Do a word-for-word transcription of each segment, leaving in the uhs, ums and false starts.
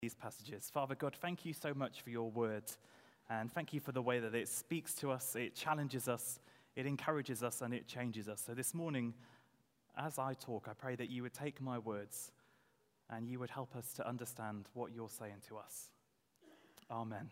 These passages. Father God, thank you so much for your word, and thank you for the way that it speaks to us, it challenges us, it encourages us, and it changes us. So this morning, as I talk, I pray that you would take my words and you would help us to understand what you're saying to us. Amen.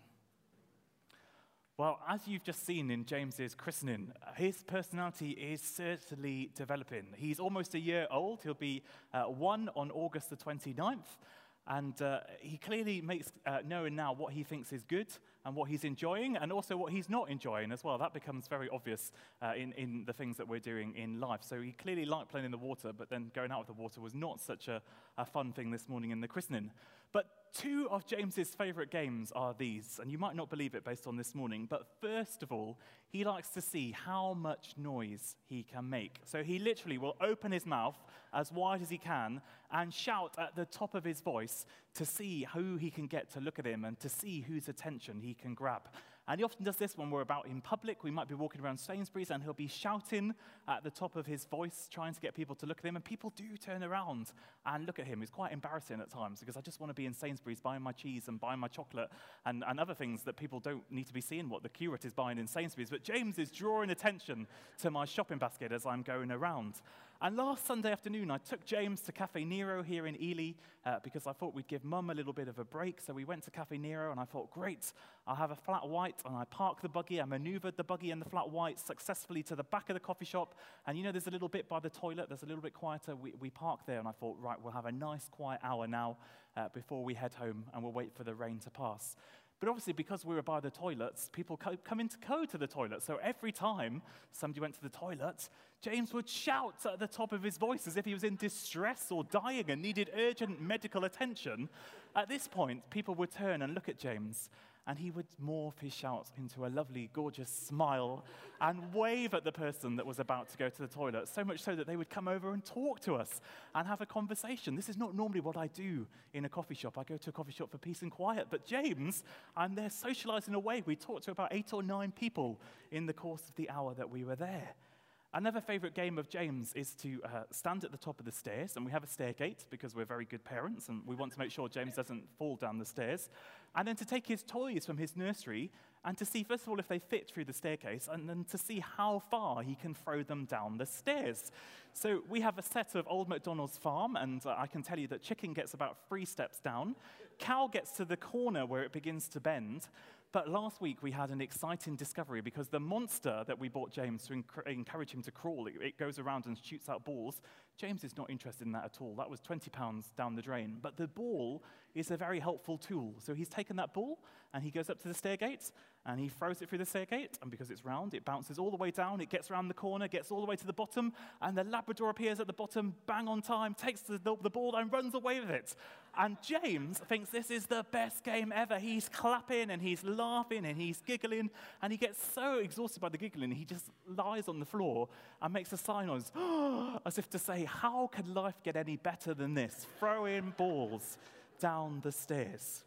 Well, as you've just seen in James's christening, his personality is certainly developing. He's almost a year old. He'll be uh, one on August the twenty-ninth. And uh, he clearly makes uh, known now what he thinks is good and what he's enjoying, and also what he's not enjoying as well. That becomes very obvious uh, in, in the things that we're doing in life. So he clearly liked playing in the water, but then going out with the water was not such a, a fun thing this morning in the christening. But two of James's favorite games are these, and you might not believe it based on this morning, but first of all, he likes to see how much noise he can make. So he literally will open his mouth as wide as he can and shout at the top of his voice to see who he can get to look at him and to see whose attention he can grab. And he often does this when we're about in public. We might be walking around Sainsbury's and he'll be shouting at the top of his voice, trying to get people to look at him. And people do turn around and look at him. It's quite embarrassing at times because I just want to be in Sainsbury's buying my cheese and buying my chocolate and, and other things that people don't need to be seeing what the curate is buying in Sainsbury's. But James is drawing attention to my shopping basket as I'm going around. And last Sunday afternoon, I took James to Cafe Nero here in Ely uh, because I thought we'd give Mum a little bit of a break. So we went to Cafe Nero, and I thought, great, I'll have a flat white, and I parked the buggy. I maneuvered the buggy and the flat white successfully to the back of the coffee shop. And you know, there's a little bit by the toilet. There's a little bit quieter. We, we parked there, and I thought, right, we'll have a nice, quiet hour now uh, before we head home, and we'll wait for the rain to pass. But obviously, because we were by the toilets, people co- come in to go to the toilet. So every time somebody went to the toilet, James would shout at the top of his voice as if he was in distress or dying and needed urgent medical attention. At this point, people would turn and look at James, and he would morph his shouts into a lovely, gorgeous smile and wave at the person that was about to go to the toilet, so much so that they would come over and talk to us and have a conversation. This is not normally what I do in a coffee shop. I go to a coffee shop for peace and quiet. But James, I'm there socializing away. We talked to about eight or nine people in the course of the hour that we were there. Another favorite game of James is to uh, stand at the top of the stairs, and we have a stair gate because we're very good parents, and we want to make sure James doesn't fall down the stairs, and then to take his toys from his nursery and to see, first of all, if they fit through the staircase, and then to see how far he can throw them down the stairs. So we have a set of Old MacDonald's farm, and uh, I can tell you that chicken gets about three steps down, cow gets to the corner where it begins to bend. But last week, we had an exciting discovery because the monster that we bought James to enc- encourage him to crawl, it, it goes around and shoots out balls. James is not interested in that at all. That was twenty pounds down the drain. But the ball is a very helpful tool. So he's taken that ball, and he goes up to the stair gate, and he throws it through the stair gate. And because it's round, it bounces all the way down. It gets around the corner, gets all the way to the bottom, and the Labrador appears at the bottom, bang on time, takes the, the, the ball and runs away with it. And James thinks this is the best game ever. He's clapping, and he's laughing, and he's giggling, and he gets so exhausted by the giggling, he just lies on the floor and makes a sign noise, as if to say, how can life get any better than this? Throwing balls down the stairs.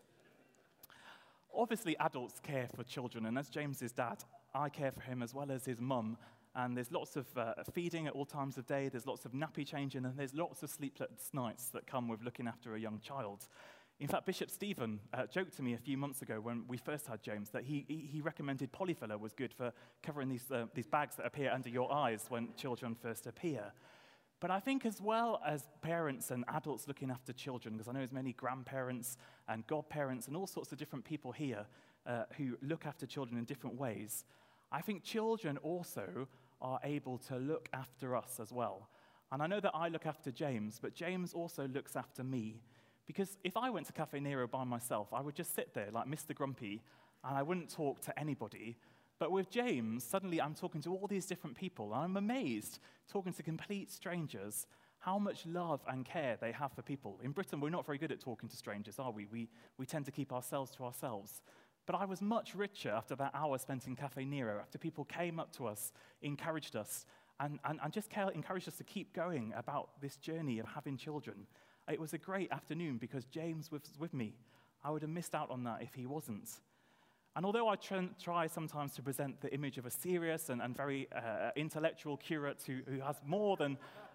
Obviously, adults care for children, and as James's dad, I care for him as well as his mum. And there's lots of uh, feeding at all times of day, there's lots of nappy changing, and there's lots of sleepless nights that come with looking after a young child. In fact, Bishop Stephen uh, joked to me a few months ago when we first had James that he, he, he recommended Polyfiller was good for covering these, uh, these bags that appear under your eyes when children first appear. But I think as well as parents and adults looking after children, because I know there's many grandparents and godparents and all sorts of different people here uh, who look after children in different ways, I think children also are able to look after us as well. And I know that I look after James, but James also looks after me. Because if I went to Cafe Nero by myself, I would just sit there like Mister Grumpy, and I wouldn't talk to anybody. But with James, suddenly I'm talking to all these different people, and I'm amazed, talking to complete strangers, how much love and care they have for people. In Britain, we're not very good at talking to strangers, are we? We, we tend to keep ourselves to ourselves. But I was much richer after that hour spent in Cafe Nero, after people came up to us, encouraged us, and, and, and just encouraged us to keep going about this journey of having children. It was a great afternoon because James was with me. I would have missed out on that if he wasn't. And although I try, try sometimes to present the image of a serious and, and very uh, intellectual curate who, who has more than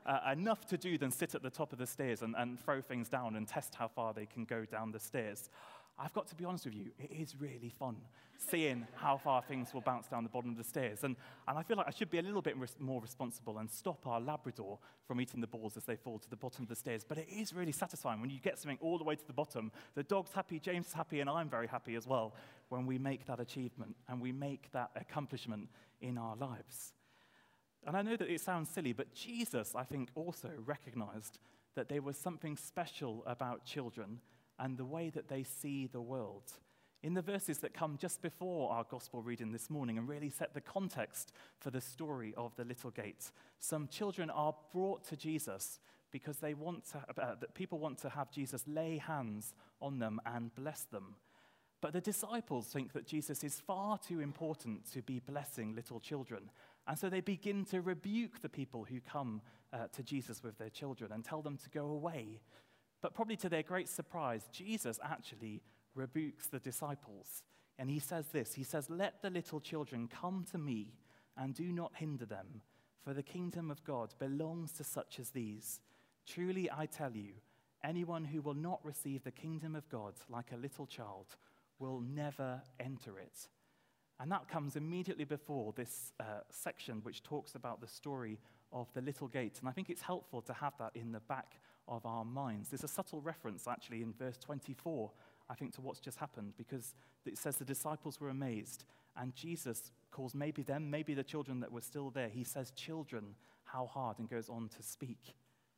uh, enough to do than sit at the top of the stairs and, and throw things down and test how far they can go down the stairs. I've got to be honest with you, it is really fun seeing how far things will bounce down the bottom of the stairs. And, and I feel like I should be a little bit res- more responsible and stop our Labrador from eating the balls as they fall to the bottom of the stairs. But it is really satisfying when you get something all the way to the bottom. The dog's happy, James is happy, and I'm very happy as well when we make that achievement and we make that accomplishment in our lives. And I know that it sounds silly, but Jesus, I think, also recognized that there was something special about children and the way that they see the world. In the verses that come just before our gospel reading this morning and really set the context for the story of the little gate, some children are brought to Jesus because they want to, uh, that people want to have Jesus lay hands on them and bless them. But the disciples think that Jesus is far too important to be blessing little children. And so they begin to rebuke the people who come uh, to Jesus with their children and tell them to go away. But probably to their great surprise, Jesus actually rebukes the disciples. And he says this, he says, "Let the little children come to me and do not hinder them, for the kingdom of God belongs to such as these. Truly I tell you, anyone who will not receive the kingdom of God like a little child will never enter it." And that comes immediately before this uh, section which talks about the story of the little gate. And I think it's helpful to have that in the back of our minds. There's a subtle reference actually in verse twenty-four, I think, to what's just happened, because it says the disciples were amazed, and Jesus calls maybe them, maybe the children that were still there. He says, "Children, how hard," and goes on to speak.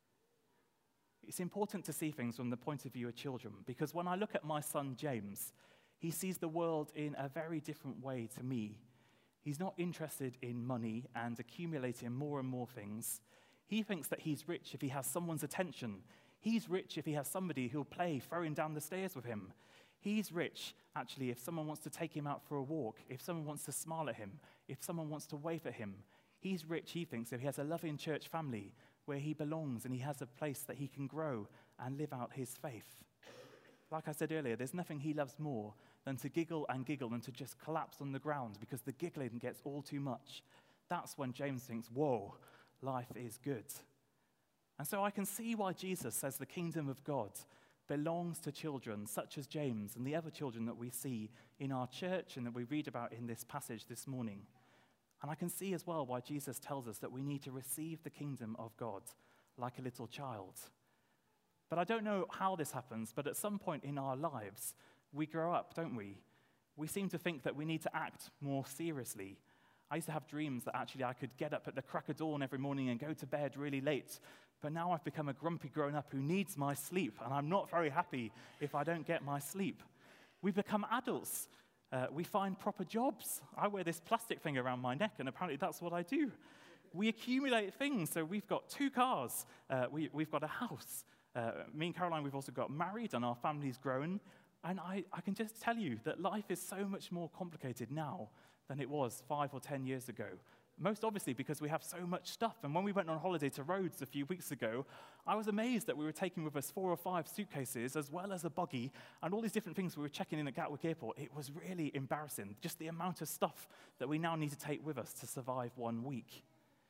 It's important to see things from the point of view of children, because when I look at my son James, he sees the world in a very different way to me. He's not interested in money and accumulating more and more things. He thinks that he's rich if he has someone's attention. He's rich if he has somebody who'll play throwing down the stairs with him. He's rich, actually, if someone wants to take him out for a walk, if someone wants to smile at him, if someone wants to wave at him. He's rich, he thinks, if he has a loving church family where he belongs and he has a place that he can grow and live out his faith. Like I said earlier, there's nothing he loves more than to giggle and giggle and to just collapse on the ground because the giggling gets all too much. That's when James thinks, whoa, life is good. And so I can see why Jesus says the kingdom of God belongs to children such as James and the other children that we see in our church and that we read about in this passage this morning. And I can see as well why Jesus tells us that we need to receive the kingdom of God like a little child. But I don't know how this happens, but at some point in our lives, we grow up, don't we? We seem to think that we need to act more seriously. I used to have dreams that actually I could get up at the crack of dawn every morning and go to bed really late. But now I've become a grumpy grown-up who needs my sleep, and I'm not very happy if I don't get my sleep. We become adults. Uh, we find proper jobs. I wear this plastic thing around my neck, and apparently that's what I do. We accumulate things. So we've got two cars. Uh, we, we've got a house. Uh, me and Caroline, we've also got married, and our family's grown. And I, I can just tell you that life is so much more complicated now than it was five or ten years ago. Most obviously because we have so much stuff. And when we went on holiday to Rhodes a few weeks ago, I was amazed that we were taking with us four or five suitcases as well as a buggy and all these different things we were checking in at Gatwick Airport. It was really embarrassing, just the amount of stuff that we now need to take with us to survive one week.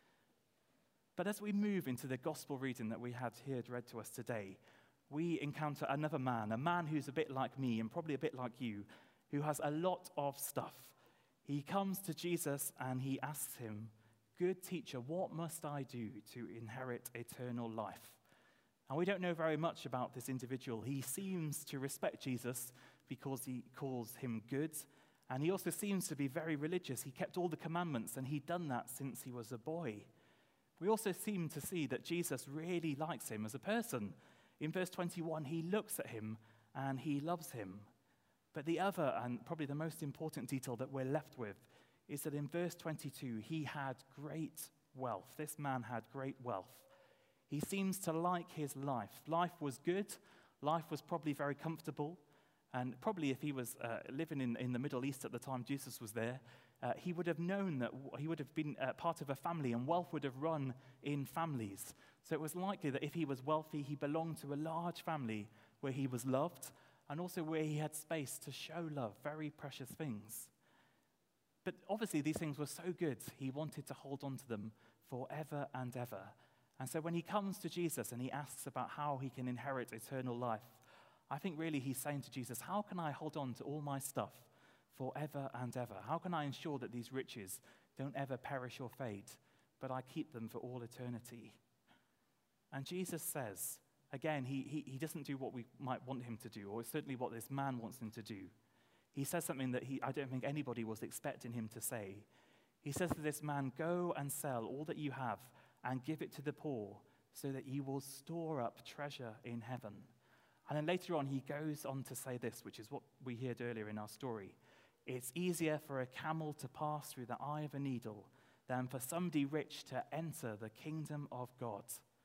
But as we move into the gospel reading that we had here read to us today, we encounter another man, a man who's a bit like me and probably a bit like you, who has a lot of stuff. He comes to Jesus and he asks him, "Good teacher, what must I do to inherit eternal life?" And we don't know very much about this individual. He seems to respect Jesus because he calls him good, and he also seems to be very religious. He kept all the commandments, and he'd done that since he was a boy. We also seem to see that Jesus really likes him as a person. In verse twenty-one, he looks at him and he loves him. But the other, and probably the most important detail that we're left with, is that in verse twenty-two, he had great wealth. This man had great wealth. He seems to like his life. Life was good. Life was probably very comfortable. And probably if he was uh, living in, in the Middle East at the time Jesus was there, uh, he would have known that he would have been uh, part of a family, and wealth would have run in families. So it was likely that if he was wealthy, he belonged to a large family where he was loved, and also where he had space to show love, very precious things. But obviously these things were so good, he wanted to hold on to them forever and ever. And so when he comes to Jesus and he asks about how he can inherit eternal life, I think really he's saying to Jesus, how can I hold on to all my stuff forever and ever? How can I ensure that these riches don't ever perish or fade, but I keep them for all eternity? And Jesus says, again, he, he, he doesn't do what we might want him to do, or certainly what this man wants him to do. He says something that he, I don't think anybody was expecting him to say. He says to this man, go and sell all that you have and give it to the poor so that you will store up treasure in heaven. And then later on, he goes on to say this, which is what we heard earlier in our story. It's easier for a camel to pass through the eye of a needle than for somebody rich to enter the kingdom of God.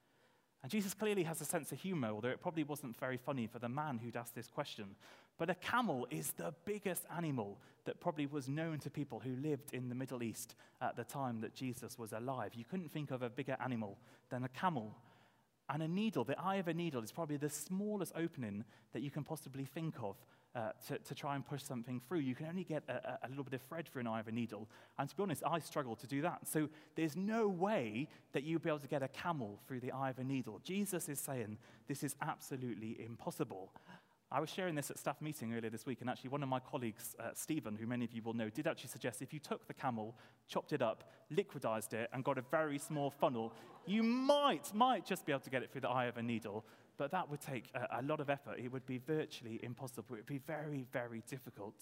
And Jesus clearly has a sense of humor, although it probably wasn't very funny for the man who'd asked this question. But a camel is the biggest animal that probably was known to people who lived in the Middle East at the time that Jesus was alive. You couldn't think of a bigger animal than a camel. And a needle, the eye of a needle, is probably the smallest opening that you can possibly think of uh, to, to try and push something through. You can only get a, a little bit of thread through an eye of a needle. And to be honest, I struggle to do that. So there's no way that you'll be able to get a camel through the eye of a needle. Jesus is saying this is absolutely impossible. I was sharing this at staff meeting earlier this week, and actually one of my colleagues, uh, Stephen, who many of you will know, did actually suggest if you took the camel, chopped it up, liquidized it, and got a very small funnel, you might, might just be able to get it through the eye of a needle, but that would take a, a lot of effort. It would be virtually impossible. It would be very, very difficult.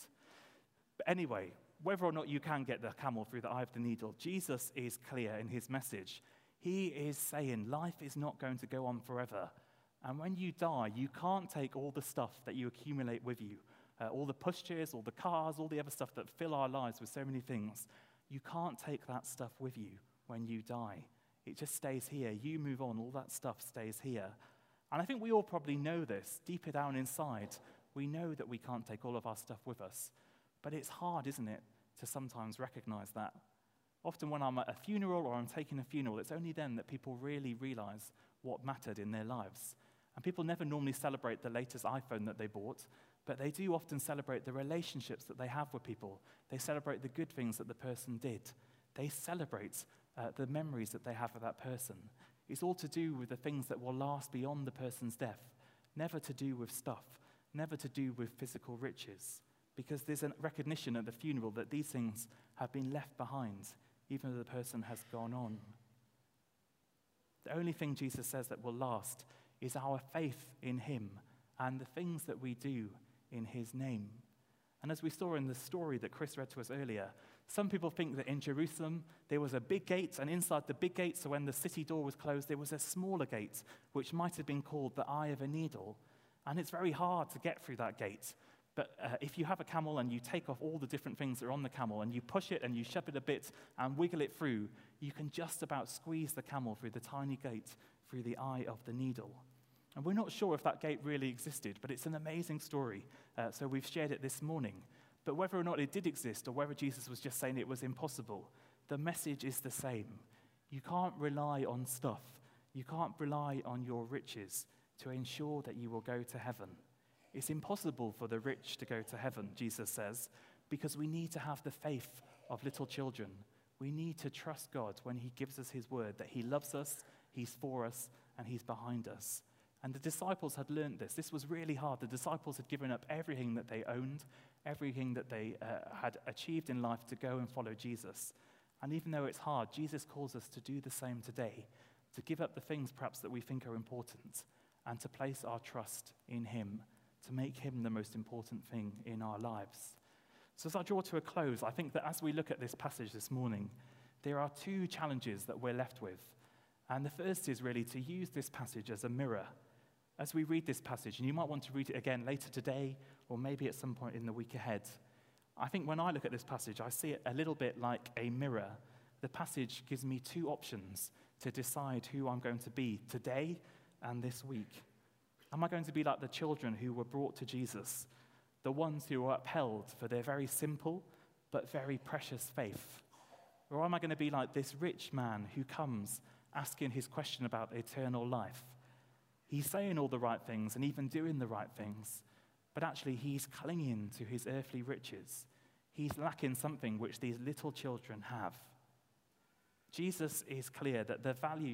But anyway, whether or not you can get the camel through the eye of the needle, Jesus is clear in his message. He is saying life is not going to go on forever. And when you die, you can't take all the stuff that you accumulate with you, uh, all the pushchairs, all the cars, all the other stuff that fill our lives with so many things. You can't take that stuff with you when you die. It just stays here. You move on, all that stuff stays here. And I think we all probably know this. Deeper down inside, we know that we can't take all of our stuff with us. But it's hard, isn't it, to sometimes recognize that. Often when I'm at a funeral or I'm taking a funeral, it's only then that people really realize what mattered in their lives. And people never normally celebrate the latest iPhone that they bought, but they do often celebrate the relationships that they have with people. They celebrate the good things that the person did. They celebrate uh, the memories that they have of that person. It's all to do with the things that will last beyond the person's death, never to do with stuff, never to do with physical riches, because there's a recognition at the funeral that these things have been left behind, even though the person has gone on. The only thing Jesus says that will last is our faith in him and the things that we do in his name. And as we saw in the story that Chris read to us earlier, some people think that in Jerusalem there was a big gate, and inside the big gate, so when the city door was closed, there was a smaller gate, which might have been called the eye of a needle. And it's very hard to get through that gate. But uh, if you have a camel and you take off all the different things that are on the camel and you push it and you shove it a bit and wiggle it through, you can just about squeeze the camel through the tiny gate through the eye of the needle. And we're not sure if that gate really existed, but it's an amazing story, uh, so we've shared it this morning. But whether or not it did exist, or whether Jesus was just saying it was impossible, the message is the same. You can't rely on stuff. You can't rely on your riches to ensure that you will go to heaven. It's impossible for the rich to go to heaven, Jesus says, because we need to have the faith of little children. We need to trust God when he gives us his word, that he loves us, he's for us, and he's behind us. And the disciples had learned this. This was really hard. The disciples had given up everything that they owned, everything that they uh, had achieved in life to go and follow Jesus. And even though it's hard, Jesus calls us to do the same today, to give up the things perhaps that we think are important, and to place our trust in him, to make him the most important thing in our lives. So as I draw to a close, I think that as we look at this passage this morning, there are two challenges that we're left with. And the first is really to use this passage as a mirror. As we read this passage, and you might want to read it again later today, or maybe at some point in the week ahead, I think when I look at this passage, I see it a little bit like a mirror. The passage gives me two options to decide who I'm going to be today and this week. Am I going to be like the children who were brought to Jesus, the ones who were upheld for their very simple but very precious faith? Or am I going to be like this rich man who comes asking his question about eternal life? He's saying all the right things and even doing the right things, but actually he's clinging to his earthly riches. He's lacking something which these little children have. Jesus is clear that the values,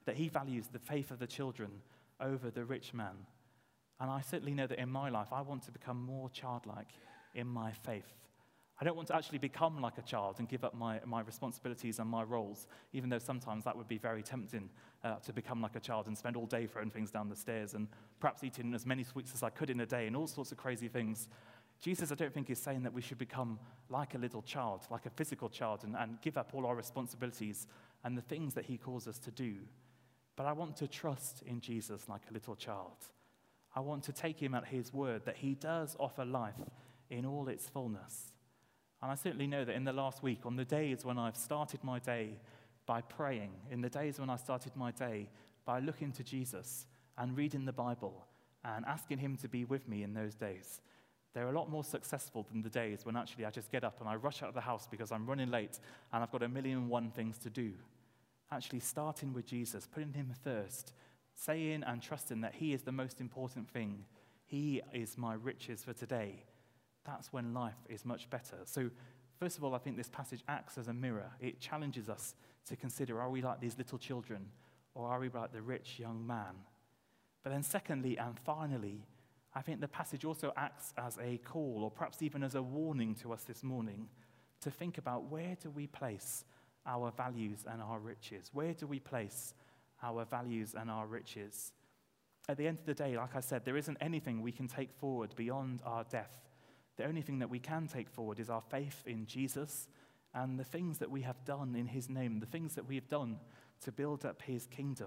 that he values the faith of the children over the rich man. And I certainly know that in my life, I want to become more childlike in my faith. I don't want to actually become like a child and give up my, my responsibilities and my roles, even though sometimes that would be very tempting uh, to become like a child and spend all day throwing things down the stairs and perhaps eating as many sweets as I could in a day and all sorts of crazy things. Jesus, I don't think, is saying that we should become like a little child, like a physical child, and, and give up all our responsibilities and the things that he calls us to do. But I want to trust in Jesus like a little child. I want to take him at his word that he does offer life in all its fullness. And I certainly know that in the last week, on the days when I've started my day by praying, in the days when I started my day by looking to Jesus and reading the Bible and asking him to be with me in those days, they're a lot more successful than the days when actually I just get up and I rush out of the house because I'm running late and I've got a million and one things to do. Actually starting with Jesus, putting him first, saying and trusting that he is the most important thing. He is my riches for today. That's when life is much better. So, first of all, I think this passage acts as a mirror. It challenges us to consider, are we like these little children, or are we like the rich young man? But then secondly and finally, I think the passage also acts as a call, or perhaps even as a warning to us this morning, to think about, where do we place our values and our riches? Where do we place our values and our riches? At the end of the day, like I said, there isn't anything we can take forward beyond our death. The only thing that we can take forward is our faith in Jesus and the things that we have done in his name, the things that we have done to build up his kingdom.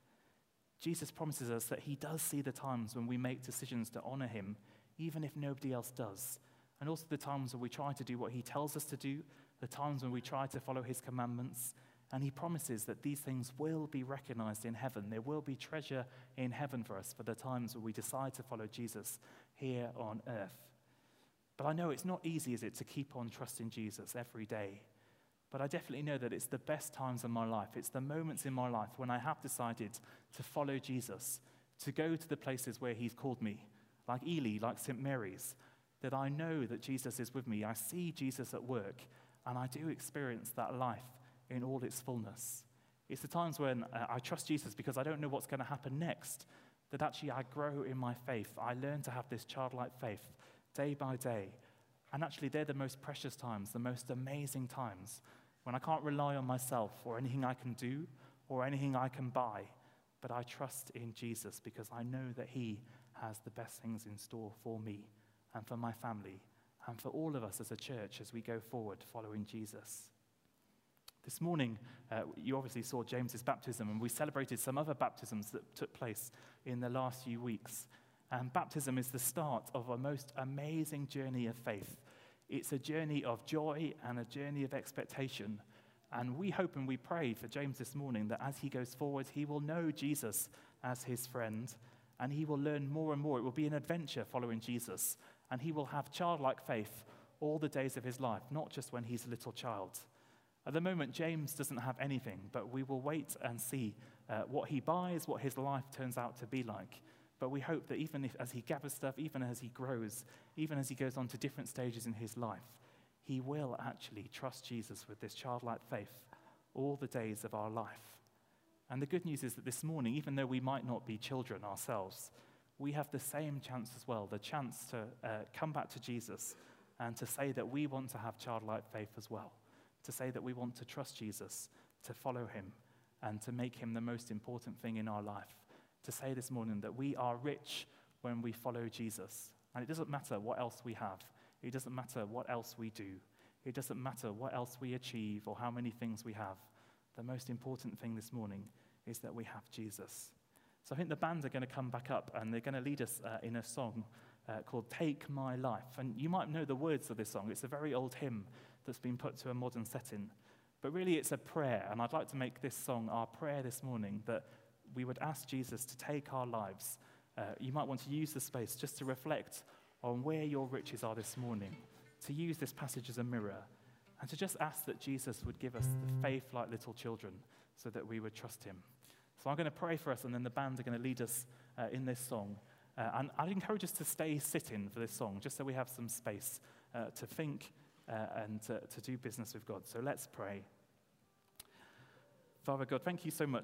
Jesus promises us that he does see the times when we make decisions to honor him, even if nobody else does. And also the times when we try to do what he tells us to do, the times when we try to follow his commandments. And he promises that these things will be recognized in heaven. There will be treasure in heaven for us for the times when we decide to follow Jesus here on earth. But I know it's not easy, is it, to keep on trusting Jesus every day. But I definitely know that it's the best times in my life. It's the moments in my life when I have decided to follow Jesus, to go to the places where he's called me, like Ely, like Saint Mary's, that I know that Jesus is with me. I see Jesus at work, and I do experience that life in all its fullness. It's the times when uh, I trust Jesus because I don't know what's going to happen next, that actually I grow in my faith. I learn to have this childlike faith day by day. And actually, they're the most precious times, the most amazing times, when I can't rely on myself or anything I can do or anything I can buy, but I trust in Jesus because I know that he has the best things in store for me and for my family and for all of us as a church as we go forward following Jesus. This morning, uh, you obviously saw James's baptism, and we celebrated some other baptisms that took place in the last few weeks. And baptism is the start of a most amazing journey of faith. It's a journey of joy and a journey of expectation. And we hope and we pray for James this morning that as he goes forward, he will know Jesus as his friend, and he will learn more and more. It will be an adventure following Jesus, and he will have childlike faith all the days of his life, not just when he's a little child. At the moment, James doesn't have anything, but we will wait and see uh, what he buys, what his life turns out to be like. But we hope that even if, as he gathers stuff, even as he grows, even as he goes on to different stages in his life, he will actually trust Jesus with this childlike faith all the days of our life. And the good news is that this morning, even though we might not be children ourselves, we have the same chance as well, the chance to uh, come back to Jesus and to say that we want to have childlike faith as well, to say that we want to trust Jesus, to follow him, and to make him the most important thing in our life. To say this morning that we are rich when we follow Jesus. And it doesn't matter what else we have. It doesn't matter what else we do. It doesn't matter what else we achieve or how many things we have. The most important thing this morning is that we have Jesus. So I think the band are going to come back up and they're going to lead us uh, in a song uh, called Take My Life. And you might know the words of this song. It's a very old hymn that's been put to a modern setting. But really it's a prayer. And I'd like to make this song our prayer this morning, that we would ask Jesus to take our lives. Uh, you might want to use the space just to reflect on where your riches are this morning, to use this passage as a mirror, and to just ask that Jesus would give us the faith like little children so that we would trust him. So I'm going to pray for us, and then the band are going to lead us uh, in this song. Uh, and I'd encourage us to stay sitting for this song, just so we have some space uh, to think uh, and to, to do business with God. So let's pray. Father God, thank you so much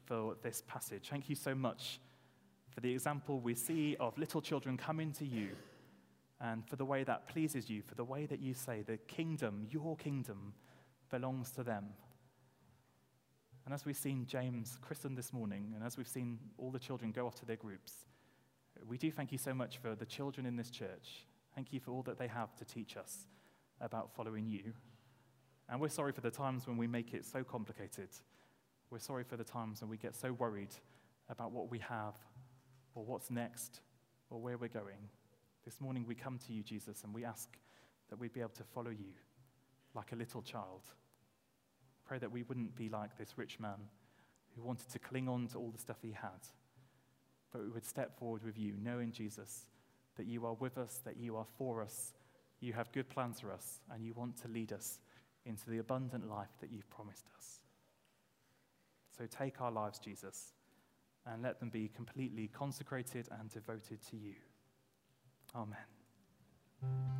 for this passage. Thank you so much for the example we see of little children coming to you, and for the way that pleases you, for the way that you say the kingdom, your kingdom, belongs to them. And as we've seen James christened this morning, and as we've seen all the children go off to their groups, we do thank you so much for the children in this church. Thank you for all that they have to teach us about following you. And we're sorry for the times when we make it so complicated. We're sorry for the times when we get so worried about what we have, or what's next, or where we're going. This morning we come to you, Jesus, and we ask that we'd be able to follow you like a little child. Pray that we wouldn't be like this rich man who wanted to cling on to all the stuff he had, but we would step forward with you, knowing, Jesus, that you are with us, that you are for us, you have good plans for us, and you want to lead us into the abundant life that you've promised us. So take our lives, Jesus, and let them be completely consecrated and devoted to you. Amen.